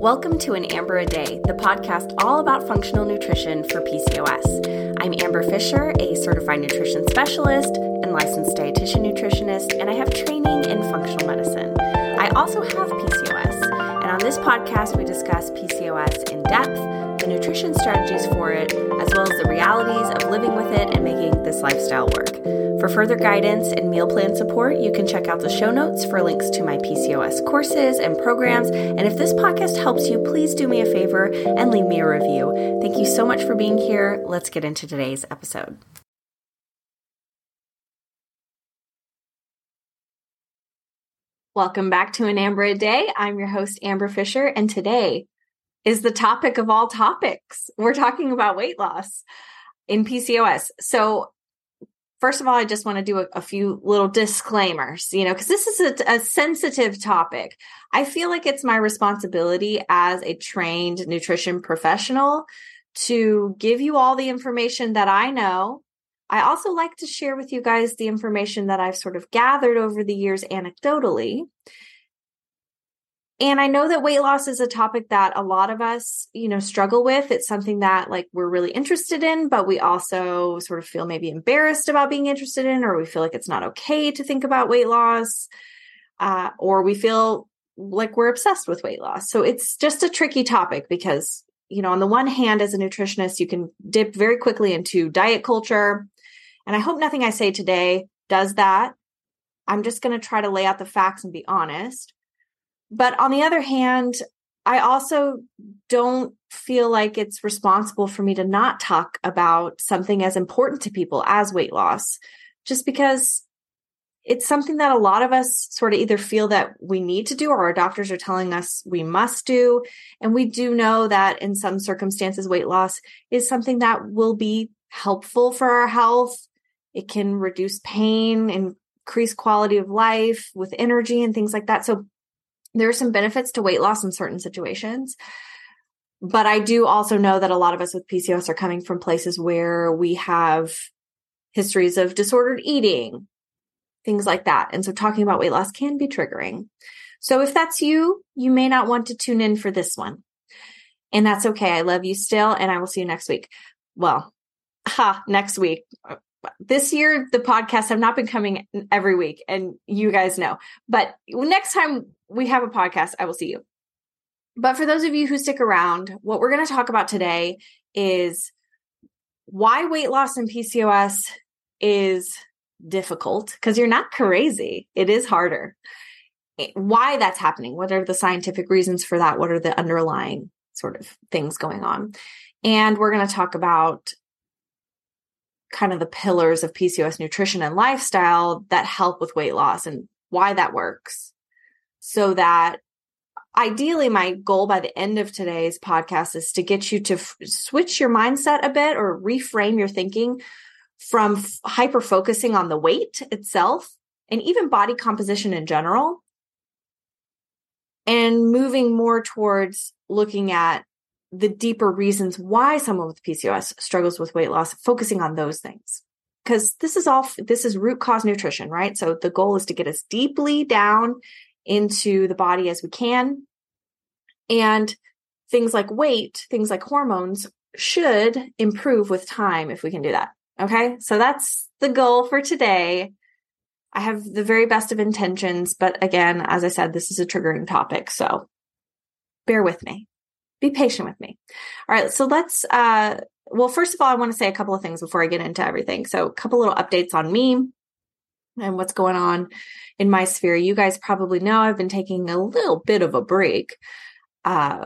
Welcome to An Amber a Day, the podcast all about functional nutrition for PCOS. I'm Amber Fisher, a certified nutrition specialist and licensed dietitian nutritionist, and I have training in functional medicine. I also have PCOS, and on this podcast we discuss PCOS in depth, the nutrition strategies for it, as well as the realities of living with it and making this lifestyle work. For further guidance and meal plan support, you can check out the show notes for links to my PCOS courses and programs. And if this podcast helps you, please do me a favor and leave me a review. Thank you so much for being here. Let's get into today's episode. Welcome back to An Amber a Day. I'm your host, Amber Fisher, and today is the topic of all topics. We're talking about weight loss in PCOS. So first of all, I just want to do a few little disclaimers, because this is a sensitive topic. I feel like it's my responsibility as a trained nutrition professional to give you all the information that I know. I also like to share with you guys the information that I've sort of gathered over the years anecdotally. And I know that weight loss is a topic that a lot of us, struggle with. It's something that we're really interested in, but we also sort of feel maybe embarrassed about being interested in, or we feel like it's not okay to think about weight loss, or we feel like we're obsessed with weight loss. So it's just a tricky topic because, on the one hand, as a nutritionist, you can dip very quickly into diet culture. And I hope nothing I say today does that. I'm just going to try to lay out the facts and be honest. But on the other hand, I also don't feel like it's responsible for me to not talk about something as important to people as weight loss, just because it's something that a lot of us sort of either feel that we need to do or our doctors are telling us we must do. And we do know that in some circumstances, weight loss is something that will be helpful for our health. It can reduce pain, increase quality of life with energy and things like that. So there are some benefits to weight loss in certain situations, but I do also know that a lot of us with PCOS are coming from places where we have histories of disordered eating, things like that. And so talking about weight loss can be triggering. So if that's you, you may not want to tune in for this one. And that's okay. I love you still, and I will see you next week. Well, next week. This year, the podcasts have not been coming every week, and you guys know. But next time we have a podcast, I will see you. But for those of you who stick around, what we're going to talk about today is why weight loss in PCOS is difficult, because you're not crazy. It is harder. Why that's happening. What are the scientific reasons for that? What are the underlying sort of things going on? And we're going to talk about kind of the pillars of PCOS nutrition and lifestyle that help with weight loss and why that works. So that ideally my goal by the end of today's podcast is to get you to switch your mindset a bit or reframe your thinking from hyper focusing on the weight itself and even body composition in general, and moving more towards looking at the deeper reasons why someone with PCOS struggles with weight loss, focusing on those things. Because this is root cause nutrition, right? So the goal is to get as deeply down into the body as we can. And things like weight, things like hormones should improve with time if we can do that. Okay. So that's the goal for today. I have the very best of intentions, but again, as I said, this is a triggering topic. So bear with me. Be patient with me. All right. So let's, first of all, I want to say a couple of things before I get into everything. So a couple little updates on me and what's going on in my sphere. You guys probably know I've been taking a little bit of a break. My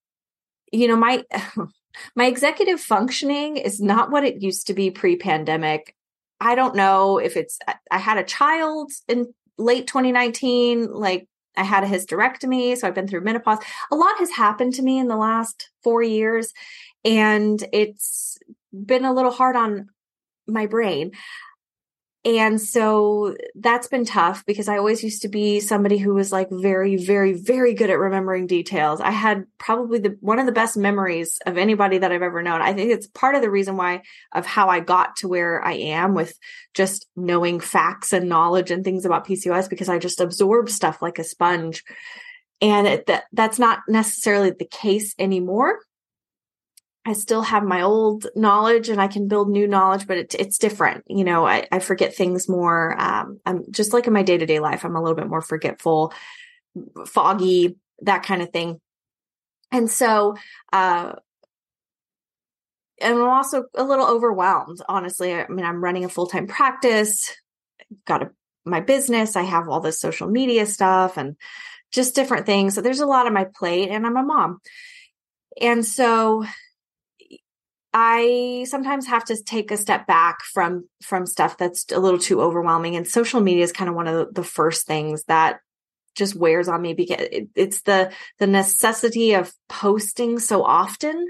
executive functioning is not what it used to be pre-pandemic. I don't know if I had a child in late 2019, I had a hysterectomy, so I've been through menopause. A lot has happened to me in the last 4 years, and it's been a little hard on my brain. And so that's been tough because I always used to be somebody who was very, very, very good at remembering details. I had probably one of the best memories of anybody that I've ever known. I think it's part of the reason why of how I got to where I am with just knowing facts and knowledge and things about PCOS, because I just absorb stuff like a sponge. And that's not necessarily the case anymore. I still have my old knowledge and I can build new knowledge, but it's different. I forget things more. I'm just like in my day-to-day life, I'm a little bit more forgetful, foggy, that kind of thing. And so, and I'm also a little overwhelmed, honestly. I mean, I'm running a full-time practice, got my business. I have all this social media stuff and just different things. So there's a lot on my plate, and I'm a mom. And so I sometimes have to take a step back from stuff that's a little too overwhelming. And social media is kind of one of the first things that just wears on me, because it's the necessity of posting so often.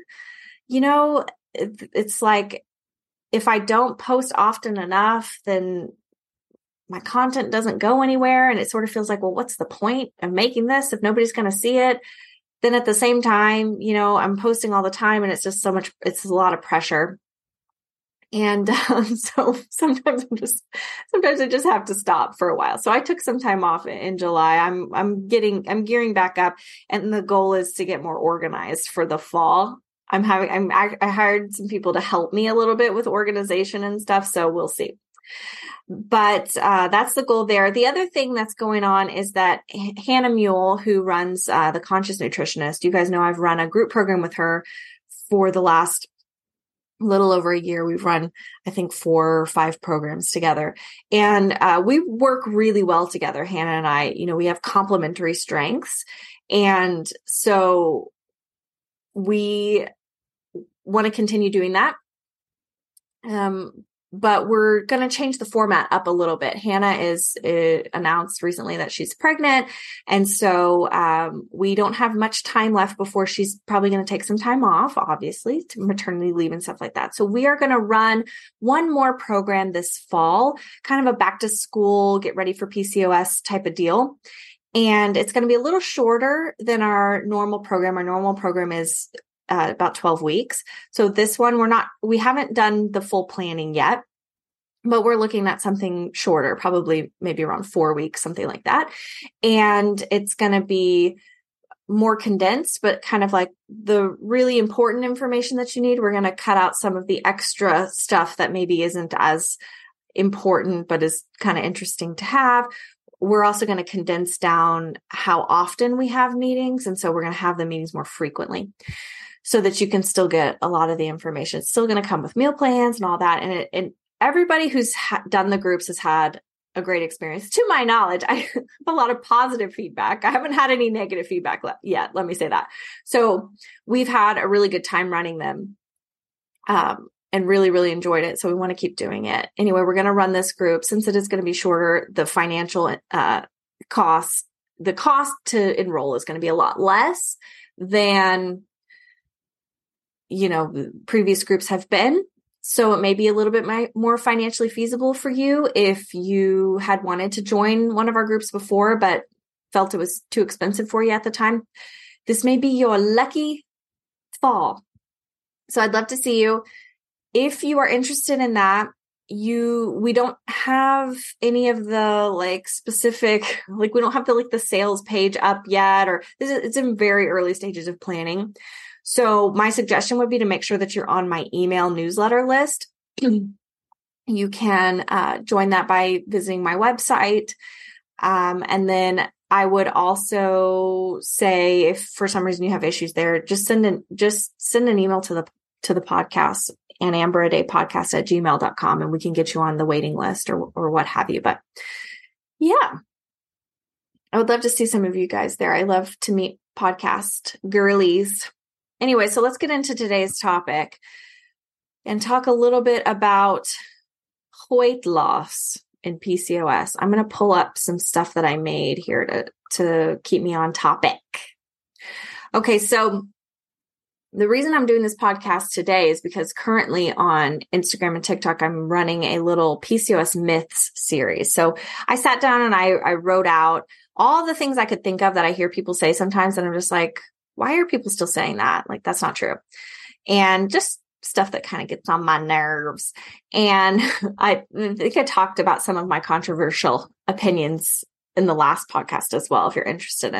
It's like, if I don't post often enough, then my content doesn't go anywhere. And it sort of feels like, well, what's the point of making this if nobody's going to see it? Then at the same time, I'm posting all the time, and it's just it's a lot of pressure. And so sometimes I just have to stop for a while. So I took some time off in July. I'm gearing back up, and the goal is to get more organized for the fall. I hired some people to help me a little bit with organization and stuff. So we'll see. But that's the goal there. The other thing that's going on is that Hannah Mule, who runs the Conscious Nutritionist, you guys know I've run a group program with her for the last little over a year. We've run, I think, 4 or 5 programs together, and we work really well together. Hannah and I, we have complementary strengths, and so we want to continue doing that. But we're going to change the format up a little bit. Hannah is announced recently that she's pregnant. And so we don't have much time left before she's probably going to take some time off, obviously, to maternity leave and stuff like that. So we are going to run one more program this fall, kind of a back to school, get ready for PCOS type of deal. And it's going to be a little shorter than our normal program. Our normal program is about 12 weeks. So this one, we haven't done the full planning yet, but we're looking at something shorter, probably maybe around 4 weeks, something like that. And it's going to be more condensed, but kind of like the really important information that you need. We're going to cut out some of the extra stuff that maybe isn't as important, but is kind of interesting to have. We're also going to condense down how often we have meetings. And so we're going to have the meetings more frequently, so that you can still get a lot of the information. It's still going to come with meal plans and all that. And everybody who's done the groups has had a great experience. To my knowledge, I have a lot of positive feedback. I haven't had any negative feedback yet. Let me say that. So we've had a really good time running them, and really, really enjoyed it. So we want to keep doing it. Anyway, we're going to run this group. Since it is going to be shorter, the financial cost to enroll is going to be a lot less than previous groups have been. So it may be a little bit more financially feasible for you if you had wanted to join one of our groups before, but felt it was too expensive for you at the time. This may be your lucky fall. So I'd love to see you. If you are interested in that, we don't have any of the specific, we don't have the sales page up yet, or it's in very early stages of planning. So my suggestion would be to make sure that you're on my email newsletter list. You can join that by visiting my website. And then I would also say, if for some reason you have issues there, just send an email to the podcast, annamberadaypodcast@gmail.com, and we can get you on the waiting list or what have you. But yeah, I would love to see some of you guys there. I love to meet podcast girlies. Anyway, so let's get into today's topic and talk a little bit about weight loss in PCOS. I'm going to pull up some stuff that I made here to keep me on topic. Okay, so the reason I'm doing this podcast today is because currently on Instagram and TikTok, I'm running a little PCOS myths series. So I sat down and I wrote out all the things I could think of that I hear people say sometimes, and I'm just like, why are people still saying that? That's not true. And just stuff that kind of gets on my nerves. And I think I talked about some of my controversial opinions in the last podcast as well, if you're interested in that.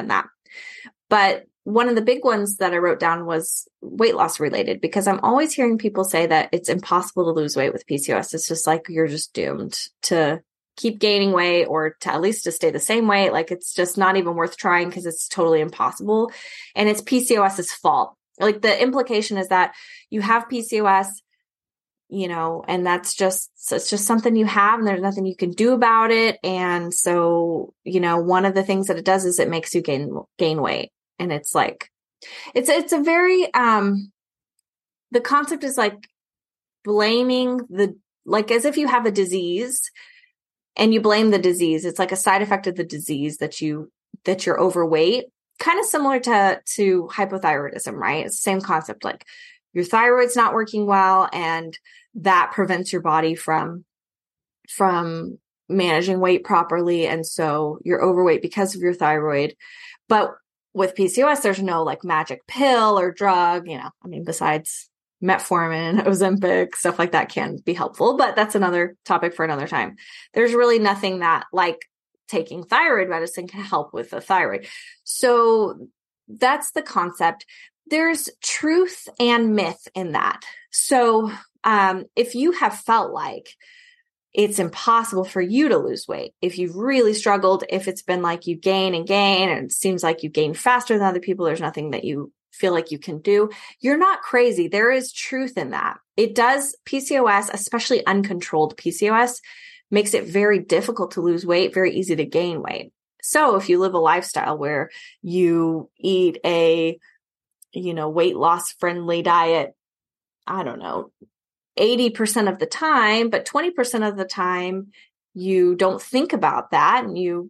But one of the big ones that I wrote down was weight loss related, because I'm always hearing people say that it's impossible to lose weight with PCOS. It's just like, you're just doomed to keep gaining weight, or to at least to stay the same weight. Like, it's just not even worth trying because it's totally impossible. And it's PCOS's fault. Like, the implication is that you have PCOS, and it's just something you have, and there's nothing you can do about it. And so, one of the things that it does is it makes you gain weight. And it's like, it's a very, the concept is like blaming like as if you have a disease and you blame the disease. It's like a side effect of the disease that you're overweight, kind of similar to hypothyroidism, right? It's the same concept. Like, your thyroid's not working well, and that prevents your body from managing weight properly. And so you're overweight because of your thyroid. But with PCOS, there's no like magic pill or drug, besides metformin, Ozempic, stuff like that can be helpful, but that's another topic for another time. There's really nothing that like taking thyroid medicine can help with the thyroid. So that's the concept. There's truth and myth in that. So if you have felt like it's impossible for you to lose weight, if you've really struggled, if it's been like you gain and gain, and it seems like you gain faster than other people, there's nothing that you feel like you can do, you're not crazy. There is truth in that. It does, PCOS, especially uncontrolled PCOS, makes it very difficult to lose weight, very easy to gain weight. So if you live a lifestyle where you eat a, weight loss friendly diet, I don't know, 80% of the time, but 20% of the time you don't think about that, and you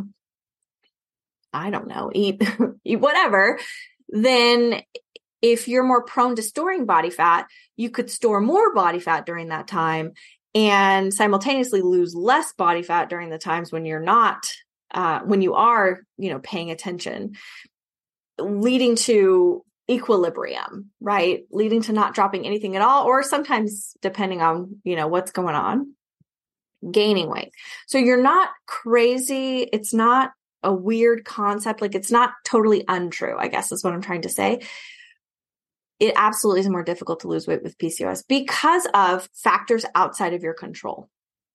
I don't know, eat whatever, then if you're more prone to storing body fat, you could store more body fat during that time and simultaneously lose less body fat during the times when you're not, when you are, paying attention, leading to equilibrium, right? Leading to not dropping anything at all, or sometimes, depending on, what's going on, gaining weight. So you're not crazy. It's not a weird concept. Like, it's not totally untrue, I guess is what I'm trying to say. It absolutely is more difficult to lose weight with PCOS because of factors outside of your control.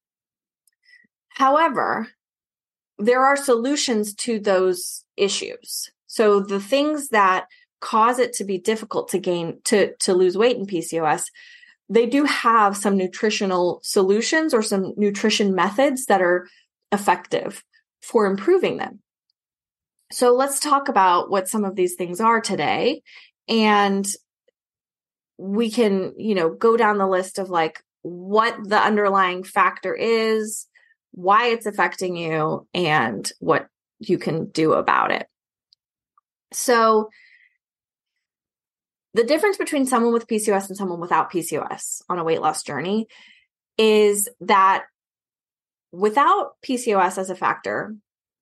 However, there are solutions to those issues. So the things that cause it to be difficult to lose weight in PCOS, they do have some nutritional solutions or some nutrition methods that are effective for improving them. So let's talk about what some of these things are today. And we can, go down the list of like what the underlying factor is, why it's affecting you, and what you can do about it. So the difference between someone with PCOS and someone without PCOS on a weight loss journey is that without PCOS as a factor,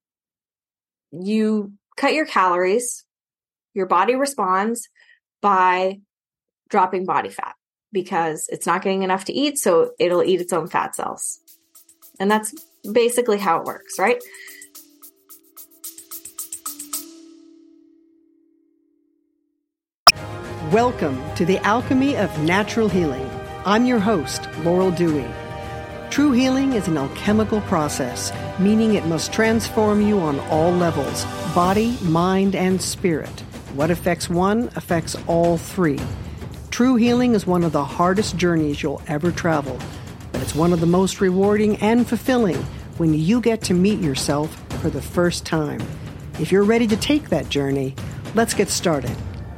you cut your calories, your body responds by dropping body fat because it's not getting enough to eat, so it'll eat its own fat cells. And that's basically how it works, right? Welcome to the Alchemy of Natural Healing. I'm your host, Laurel Dewey. True healing is an alchemical process, meaning it must transform you on all levels, body, mind, and spirit. What affects one affects all three. True healing is one of the hardest journeys you'll ever travel, but it's one of the most rewarding and fulfilling when you get to meet yourself for the first time. If you're ready to take that journey, let's get started.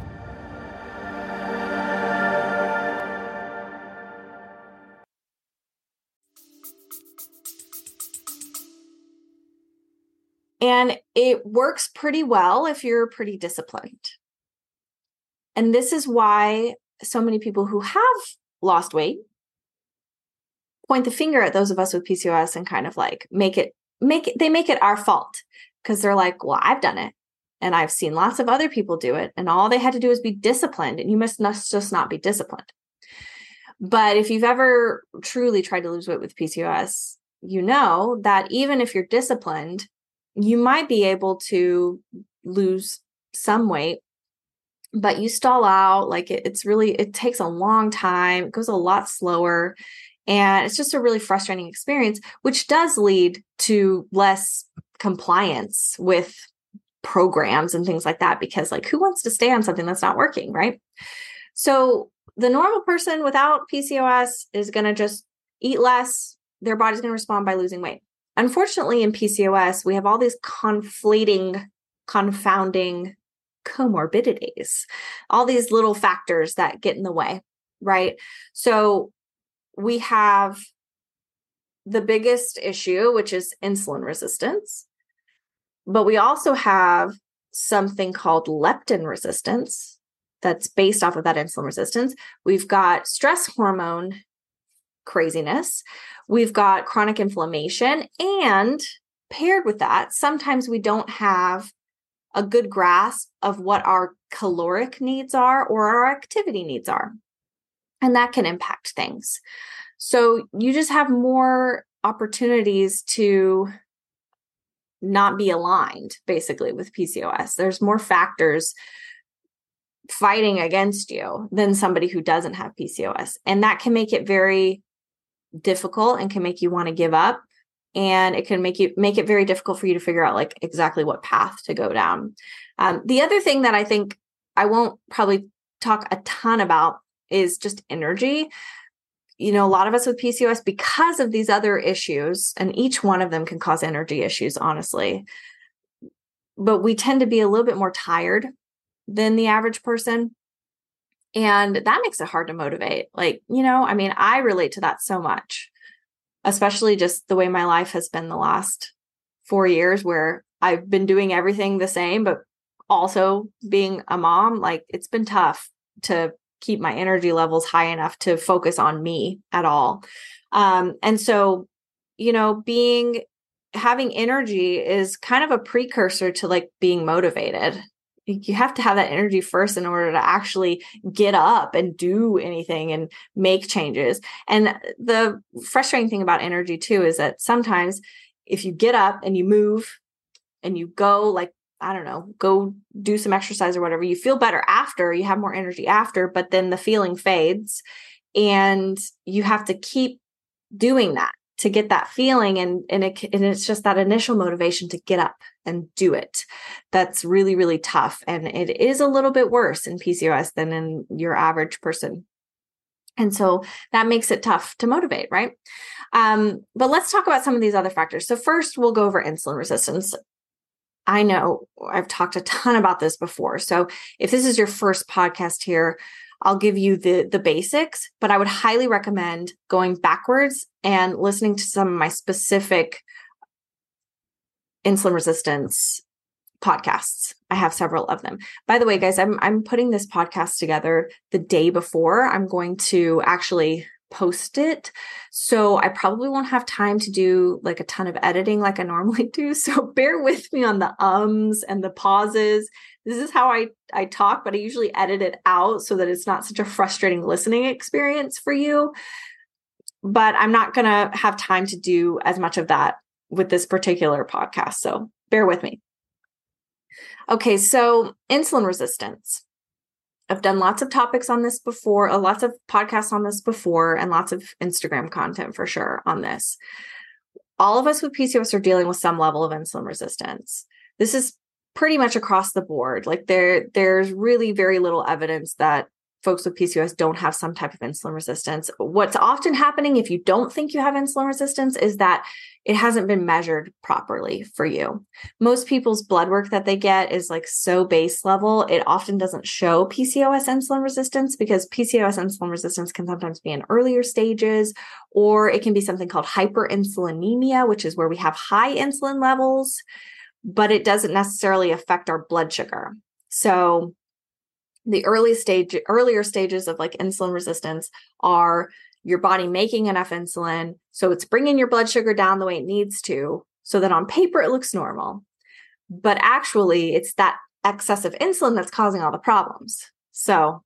And it works pretty well if you're pretty disciplined. And this is why so many people who have lost weight point the finger at those of us with PCOS and kind of like make it our fault, because they're like, well, I've done it and I've seen lots of other people do it, and all they had to do is be disciplined, and you must just not be disciplined. But if you've ever truly tried to lose weight with PCOS, you know that even if you're disciplined, you might be able to lose some weight, but you stall out. Like it takes a long time. It goes a lot slower. And it's just a really frustrating experience, which does lead to less compliance with programs and things like that, because like who wants to stay on something that's not working, right? So the normal person without PCOS is going to just eat less. Their body's going to respond by losing weight. Unfortunately, in PCOS, we have all these confounding comorbidities, all these little factors that get in the way, right? So we have the biggest issue, which is insulin resistance, but we also have something called leptin resistance that's based off of that insulin resistance. We've got stress hormone craziness. We've got chronic inflammation, and paired with that, sometimes we don't have a good grasp of what our caloric needs are or our activity needs are. And that can impact things. So you just have more opportunities to not be aligned, basically, with PCOS. There's more factors fighting against you than somebody who doesn't have PCOS. And that can make it very difficult and can make you want to give up. And it can make it very difficult for you to figure out like exactly what path to go down. The other thing that I think I won't probably talk a ton about is just energy. A lot of us with PCOS, because of these other issues, and each one of them can cause energy issues, honestly, but we tend to be a little bit more tired than the average person. And that makes it hard to motivate. I relate to that so much, especially just the way my life has been the last 4 years, where I've been doing everything the same, but also being a mom. Like, it's been tough to keep my energy levels high enough to focus on me at all. And so, having energy is kind of a precursor to like being motivated. You have to have that energy first in order to actually get up and do anything and make changes. And the frustrating thing about energy too is that sometimes if you get up and you move and you go go do some exercise or whatever, you feel better after, you have more energy after, but then the feeling fades and you have to keep doing that to get that feeling. And it's just that initial motivation to get up and do it. That's really, really tough. And it is a little bit worse in PCOS than in your average person. And so that makes it tough to motivate, right? But let's talk about some of these other factors. So first, we'll go over insulin resistance. I know I've talked a ton about this before. So if this is your first podcast here, I'll give you the basics, but I would highly recommend going backwards and listening to some of my specific insulin resistance podcasts. I have several of them. By the way, guys, I'm putting this podcast together the day before I'm going to actually post it. So I probably won't have time to do like a ton of editing like I normally do. So bear with me on the ums and the pauses. This is how I talk, but I usually edit it out so that it's not such a frustrating listening experience for you. But I'm not going to have time to do as much of that with this particular podcast. So bear with me. Okay, so insulin resistance. I've done lots of topics on this before, lots of podcasts on this before, and lots of Instagram content for sure on this. All of us with PCOS are dealing with some level of insulin resistance. This is pretty much across the board. Like there's really very little evidence that folks with PCOS don't have some type of insulin resistance. What's often happening if you don't think you have insulin resistance is that it hasn't been measured properly for you. Most people's blood work that they get is like so base level. It often doesn't show PCOS insulin resistance because PCOS insulin resistance can sometimes be in earlier stages, or it can be something called hyperinsulinemia, which is where we have high insulin levels, but it doesn't necessarily affect our blood sugar. So the earlier stages of like insulin resistance are your body making enough insulin, so it's bringing your blood sugar down the way it needs to, so that on paper it looks normal. But actually, it's that excessive insulin that's causing all the problems. So,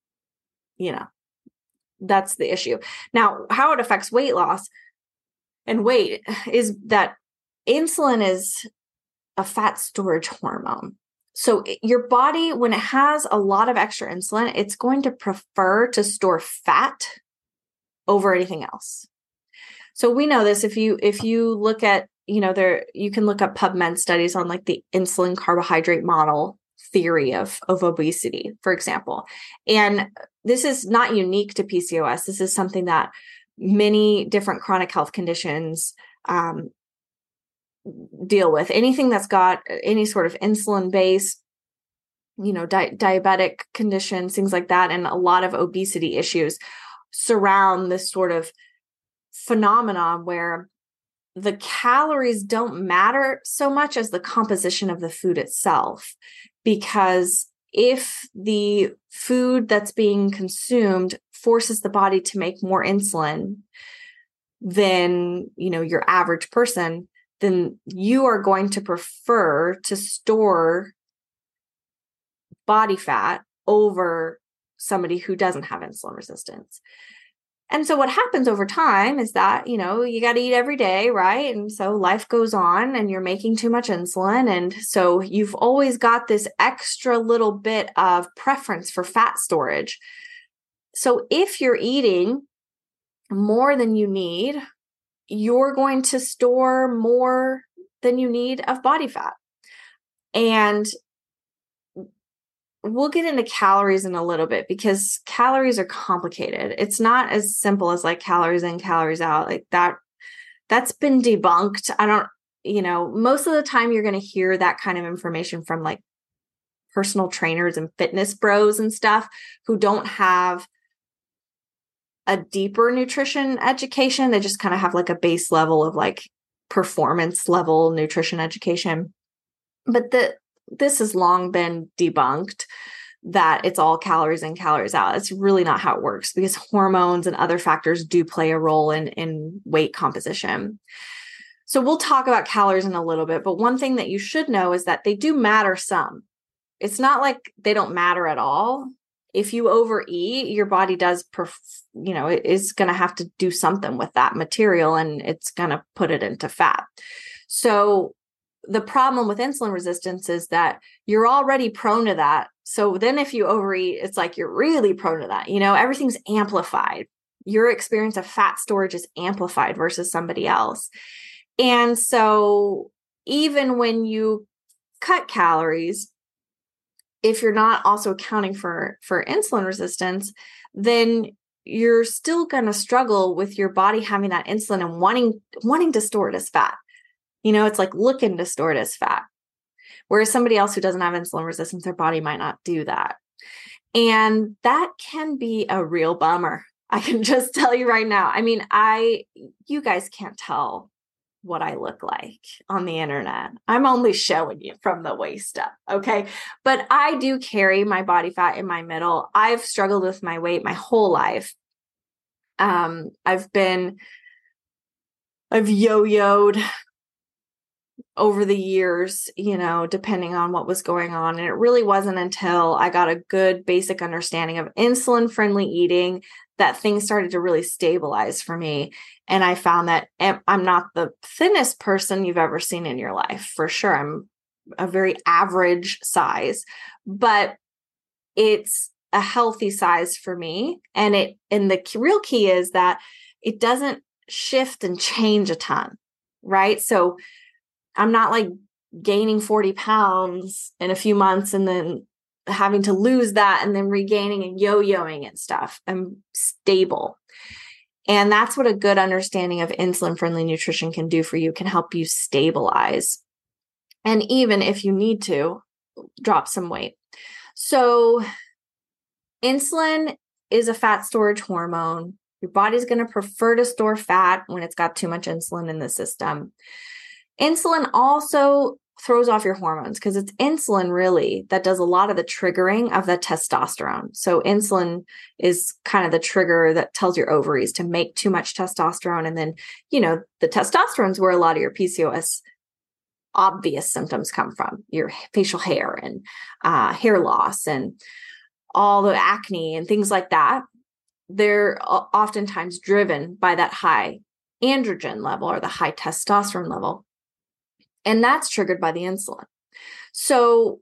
that's the issue. Now, how it affects weight loss and weight is that insulin is a fat storage hormone. So your body, when it has a lot of extra insulin, it's going to prefer to store fat over anything else. So we know this if you look at, you can look up PubMed studies on like the insulin carbohydrate model theory of obesity, for example. And this is not unique to PCOS. This is something that many different chronic health conditions deal with. Anything that's got any sort of insulin base, diabetic conditions, things like that, and a lot of obesity issues surround this sort of phenomenon where the calories don't matter so much as the composition of the food itself. Because if the food that's being consumed forces the body to make more insulin than, your average person, then you are going to prefer to store body fat over somebody who doesn't have insulin resistance. And so what happens over time is that, you got to eat every day, right? And so life goes on and you're making too much insulin. And so you've always got this extra little bit of preference for fat storage. So if you're eating more than you need, you're going to store more than you need of body fat. And we'll get into calories in a little bit because calories are complicated. It's not as simple as like calories in, calories out. Like that's been debunked. Most of the time you're going to hear that kind of information from like personal trainers and fitness bros and stuff who don't have a deeper nutrition education. They just kind of have like a base level of like performance level nutrition education. But this has long been debunked that it's all calories in, calories out. It's really not how it works because hormones and other factors do play a role in weight composition. So we'll talk about calories in a little bit, but one thing that you should know is that they do matter some. It's not like they don't matter at all. If you overeat, your body does, it is going to have to do something with that material and it's going to put it into fat. So the problem with insulin resistance is that you're already prone to that. So then if you overeat, it's like you're really prone to that. Everything's amplified. Your experience of fat storage is amplified versus somebody else. And so even when you cut calories, if you're not also accounting for insulin resistance, then you're still going to struggle with your body having that insulin and wanting to store it as fat. It's like looking to store it as fat. Whereas somebody else who doesn't have insulin resistance, their body might not do that. And that can be a real bummer. I can just tell you right now. I mean, you guys can't tell what I look like on the internet. I'm only showing you from the waist up. Okay. But I do carry my body fat in my middle. I've struggled with my weight my whole life. I've yo-yoed over the years, depending on what was going on. And it really wasn't until I got a good basic understanding of insulin-friendly eating that things started to really stabilize for me. And I found that I'm not the thinnest person you've ever seen in your life. For sure. I'm a very average size, but it's a healthy size for me. And the real key is that it doesn't shift and change a ton, right? So I'm not like gaining 40 pounds in a few months and then having to lose that and then regaining and yo-yoing and stuff. I'm stable. And that's what a good understanding of insulin-friendly nutrition can do for you, can help you stabilize. And even if you need to, drop some weight. So insulin is a fat storage hormone. Your body's going to prefer to store fat when it's got too much insulin in the system. Insulin also throws off your hormones because it's insulin really that does a lot of the triggering of the testosterone. So insulin is kind of the trigger that tells your ovaries to make too much testosterone. And then, the testosterone is where a lot of your PCOS obvious symptoms come from, your facial hair and hair loss and all the acne and things like that. They're oftentimes driven by that high androgen level or the high testosterone level. And that's triggered by the insulin. So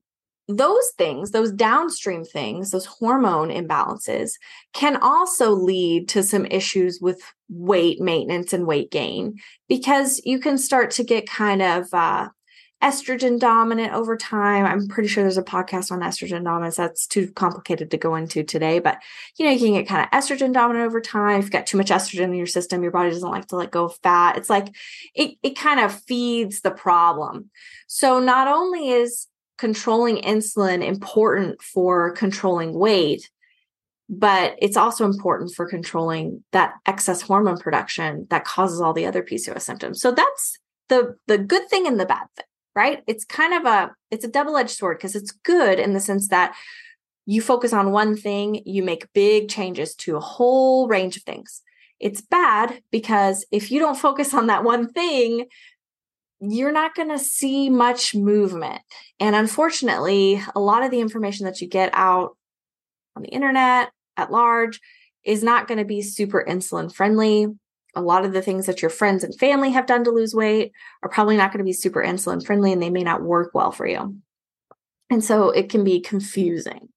those things, those downstream things, those hormone imbalances can also lead to some issues with weight maintenance and weight gain, because you can start to get kind of estrogen dominant over time. I'm pretty sure there's a podcast on estrogen dominance. That's too complicated to go into today, but you can get kind of estrogen dominant over time. If you've got too much estrogen in your system, your body doesn't like to let go of fat. It's like it kind of feeds the problem. So not only is controlling insulin important for controlling weight, but it's also important for controlling that excess hormone production that causes all the other PCOS symptoms. So that's the good thing and the bad thing, right? It's kind of it's a double-edged sword, because it's good in the sense that you focus on one thing, you make big changes to a whole range of things. It's bad because if you don't focus on that one thing, you're not going to see much movement. And unfortunately, a lot of the information that you get out on the internet at large is not going to be super insulin friendly. A lot of the things that your friends and family have done to lose weight are probably not going to be super insulin friendly, and they may not work well for you. And so it can be confusing.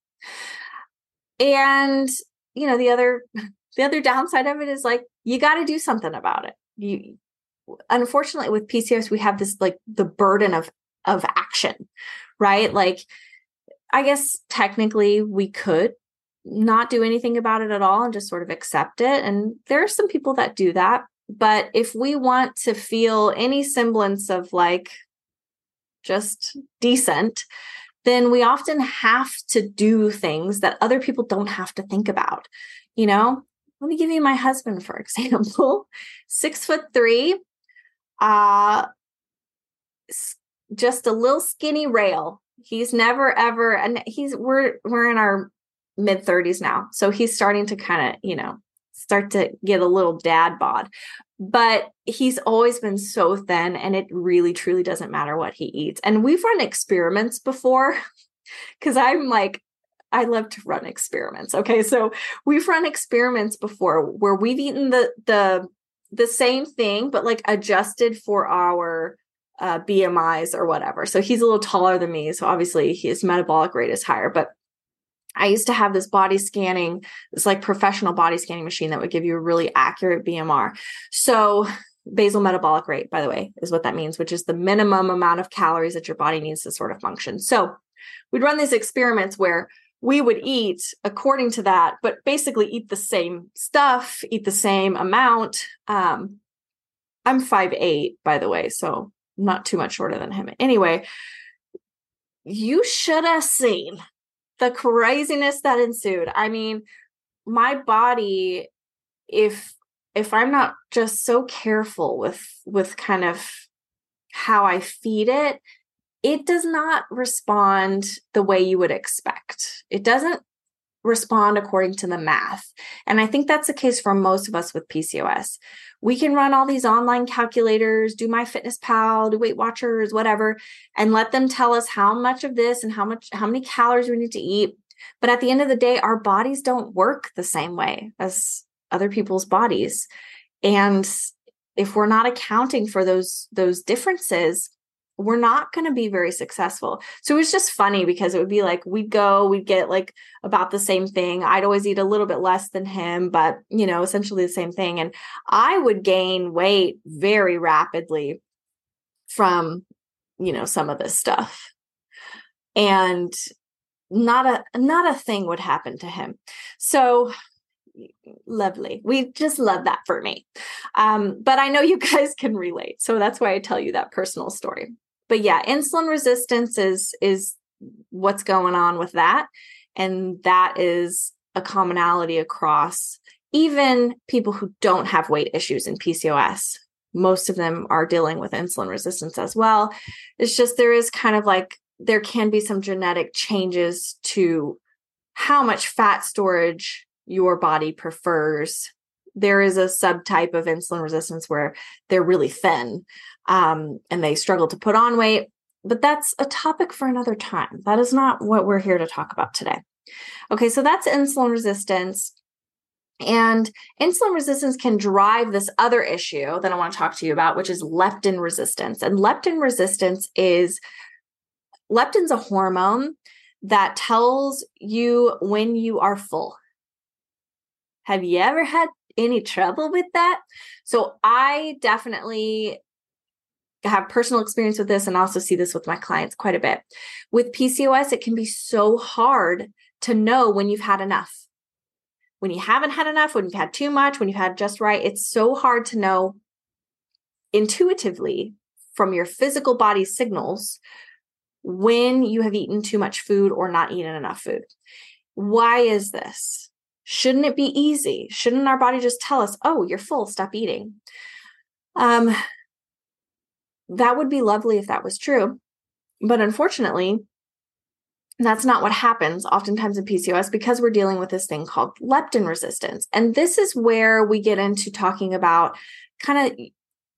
And, the other downside of it is like, you got to do something about it. Unfortunately, with PCOS, we have this the burden of action, right? Like, I guess technically we could not do anything about it at all and just sort of accept it. And there are some people that do that. But if we want to feel any semblance of just decent, then we often have to do things that other people don't have to think about. Let me give you my husband, for example, 6'3", just a little skinny rail. He's never ever, and we're in our mid 30s now. So he's starting to kind of, start to get a little dad bod, but he's always been so thin, and it really truly doesn't matter what he eats. And we've run experiments before, because I love to run experiments. Okay. So we've run experiments before where we've eaten the same thing, but adjusted for our BMIs or whatever. So he's a little taller than me. So obviously his metabolic rate is higher, but I used to have this professional body scanning machine that would give you a really accurate BMR. So basal metabolic rate, by the way, is what that means, which is the minimum amount of calories that your body needs to sort of function. So we'd run these experiments where we would eat according to that, but basically eat the same stuff, eat the same amount. I'm 5'8", by the way, so I'm not too much shorter than him. Anyway, you should have seen the craziness that ensued. I mean, my body, if I'm not just so careful with kind of how I feed it, it does not respond the way you would expect. It doesn't respond according to the math. And I think that's the case for most of us with PCOS. We can run all these online calculators, do MyFitnessPal, do Weight Watchers, whatever, and let them tell us how much of this and how many calories we need to eat. But at the end of the day, our bodies don't work the same way as other people's bodies. And if we're not accounting for those differences, we're not going to be very successful. So it was just funny because it would be we'd get about the same thing. I'd always eat a little bit less than him, but essentially the same thing. And I would gain weight very rapidly from, some of this stuff. And not a thing would happen to him. So lovely. We just love that for me. But I know you guys can relate. So that's why I tell you that personal story. But yeah, insulin resistance is what's going on with that. And that is a commonality across even people who don't have weight issues in PCOS. Most of them are dealing with insulin resistance as well. It's just there is kind of there can be some genetic changes to how much fat storage your body prefers. There is a subtype of insulin resistance where they're really thin and they struggle to put on weight, but that's a topic for another time. That is not what we're here to talk about today. Okay, so that's insulin resistance. And insulin resistance can drive this other issue that I want to talk to you about, which is leptin resistance. And leptin's a hormone that tells you when you are full. Have you ever had any trouble with that? So I definitely have personal experience with this and also see this with my clients quite a bit. With PCOS, it can be so hard to know when you've had enough. When you haven't had enough, when you've had too much, when you've had just right, it's so hard to know intuitively from your physical body signals when you have eaten too much food or not eaten enough food. Why is this? Shouldn't it be easy? Shouldn't our body just tell us, oh, you're full, stop eating? That would be lovely if that was true. But unfortunately, that's not what happens oftentimes in PCOS because we're dealing with this thing called leptin resistance. And this is where we get into talking about kind of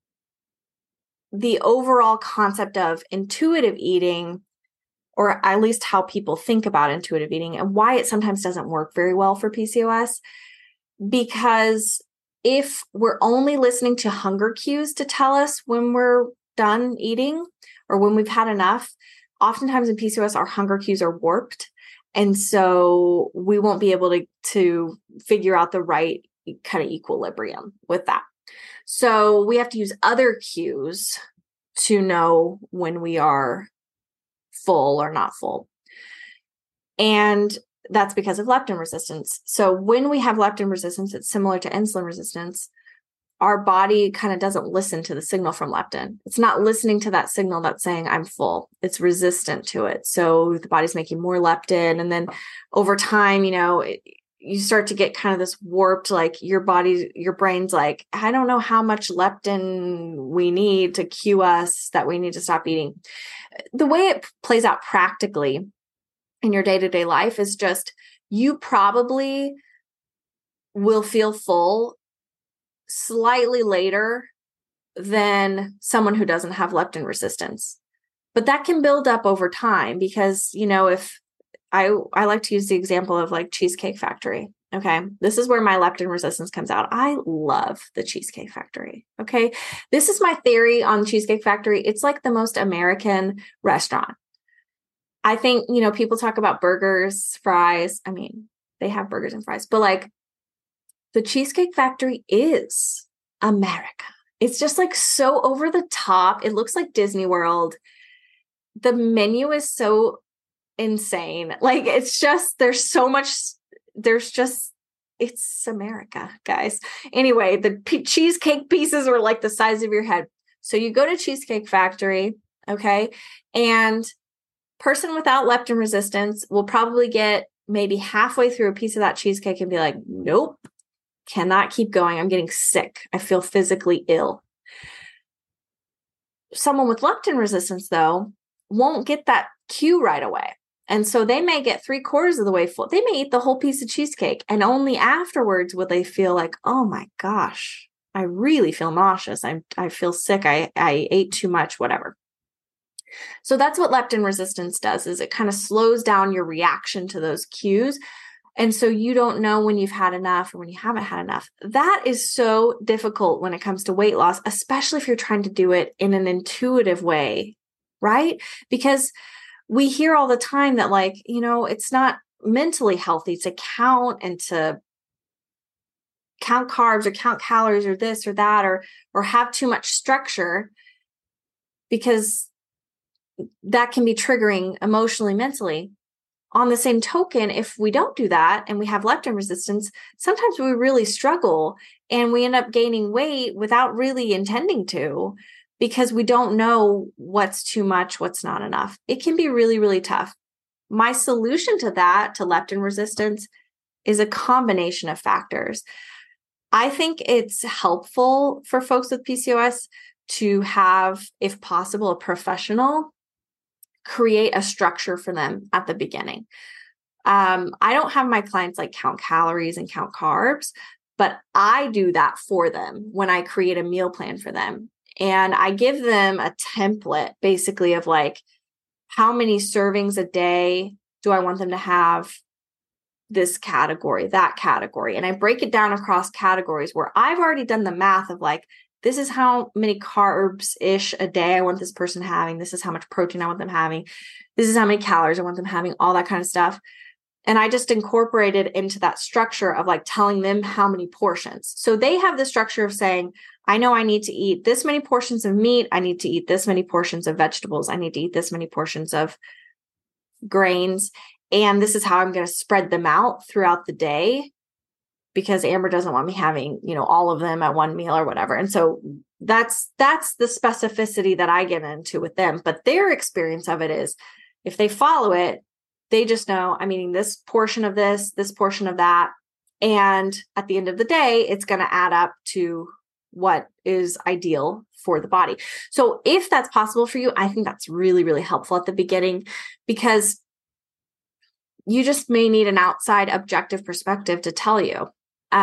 the overall concept of intuitive eating, or at least how people think about intuitive eating and why it sometimes doesn't work very well for PCOS. Because if we're only listening to hunger cues to tell us when we're done eating or when we've had enough, oftentimes in PCOS, our hunger cues are warped. And so we won't be able to figure out the right kind of equilibrium with that. So we have to use other cues to know when we are full or not full. And that's because of leptin resistance. So when we have leptin resistance, it's similar to insulin resistance. Our body kind of doesn't listen to the signal from leptin. It's not listening to that signal that's saying I'm full. It's resistant to it. So the body's making more leptin. And then over time, you start to get kind of this warped, like your brain's like, I don't know how much leptin we need to cue us that we need to stop eating. The way it plays out practically in your day-to-day life is just, you probably will feel full slightly later than someone who doesn't have leptin resistance. But that can build up over time because, if I like to use the example of like Cheesecake Factory. Okay. This is where my leptin resistance comes out. I love the Cheesecake Factory. Okay. This is my theory on Cheesecake Factory. It's like the most American restaurant. I think, people talk about burgers, fries. I mean, they have burgers and fries, but like the Cheesecake Factory is America. It's just like so over the top. It looks like Disney World. The menu is so insane. Like it's America, guys. Anyway, the cheesecake pieces are like the size of your head. So you go to Cheesecake Factory, okay? And person without leptin resistance will probably get maybe halfway through a piece of that cheesecake and be like, nope, cannot keep going. I'm getting sick. I feel physically ill. Someone with leptin resistance, though, won't get that cue right away. And so they may get 3/4 of the way full. They may eat the whole piece of cheesecake and only afterwards would they feel like, oh my gosh, I really feel nauseous. I feel sick. I ate too much, whatever. So that's what leptin resistance does, is it kind of slows down your reaction to those cues. And so you don't know when you've had enough or when you haven't had enough. That is so difficult when it comes to weight loss, especially if you're trying to do it in an intuitive way, right? Because we hear all the time that like, it's not mentally healthy to count and to count carbs or count calories or this or that, or have too much structure, because that can be triggering emotionally, mentally. On the same token, if we don't do that and we have leptin resistance, sometimes we really struggle and we end up gaining weight without really intending to, because we don't know what's too much, what's not enough. It can be really, really tough. My solution to that, to leptin resistance, is a combination of factors. I think it's helpful for folks with PCOS to have, if possible, a professional create a structure for them at the beginning. I don't have my clients like count calories and count carbs, but I do that for them when I create a meal plan for them. And I give them a template basically of like, how many servings a day do I want them to have, this category, that category. And I break it down across categories where I've already done the math of like, this is how many carbs-ish a day I want this person having. This is how much protein I want them having. This is how many calories I want them having, all that kind of stuff. And I just incorporated into that structure of like telling them how many portions. So they have the structure of saying, I know I need to eat this many portions of meat. I need to eat this many portions of vegetables. I need to eat this many portions of grains. And this is how I'm going to spread them out throughout the day, because Amber doesn't want me having, all of them at one meal or whatever. And so that's the specificity that I get into with them. But their experience of it is, if they follow it, they just know I'm eating this portion of this portion of that. And at the end of the day, it's going to add up to what is ideal for the body. So if that's possible for you, I think that's really, really helpful at the beginning, because you just may need an outside objective perspective to tell you.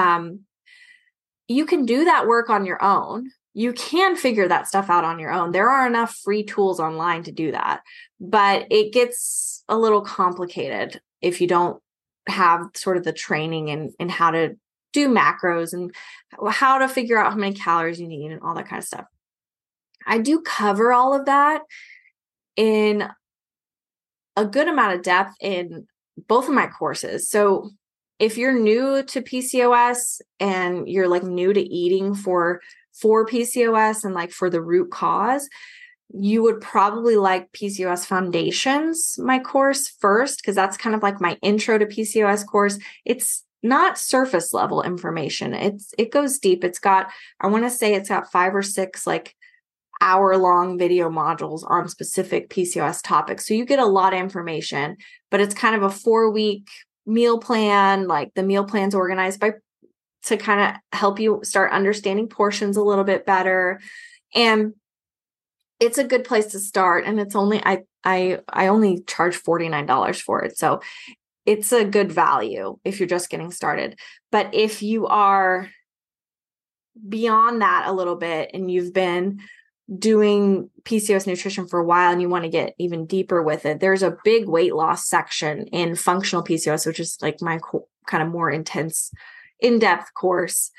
You can do that work on your own. You can figure that stuff out on your own. There are enough free tools online to do that, but it gets a little complicated if you don't have sort of the training in how to do macros and how to figure out how many calories you need and all that kind of stuff. I do cover all of that in a good amount of depth in both of my courses. So if you're new to PCOS and you're like new to eating for PCOS and like for the root cause, you would probably like PCOS Foundations, my course first, because that's kind of like my intro to PCOS course. It's not surface level information. It goes deep. I want to say it's got 5 or 6 like hour-long video modules on specific PCOS topics. So you get a lot of information, but it's kind of a 4-week meal plan. Like the meal plan's organized to kind of help you start understanding portions a little bit better. And it's a good place to start. And it's only, I only charge $49 for it. So it's a good value if you're just getting started. But if you are beyond that a little bit and you've been doing PCOS nutrition for a while and you want to get even deeper with it, there's a big weight loss section in functional PCOS, which is like my kind of more intense, in-depth course.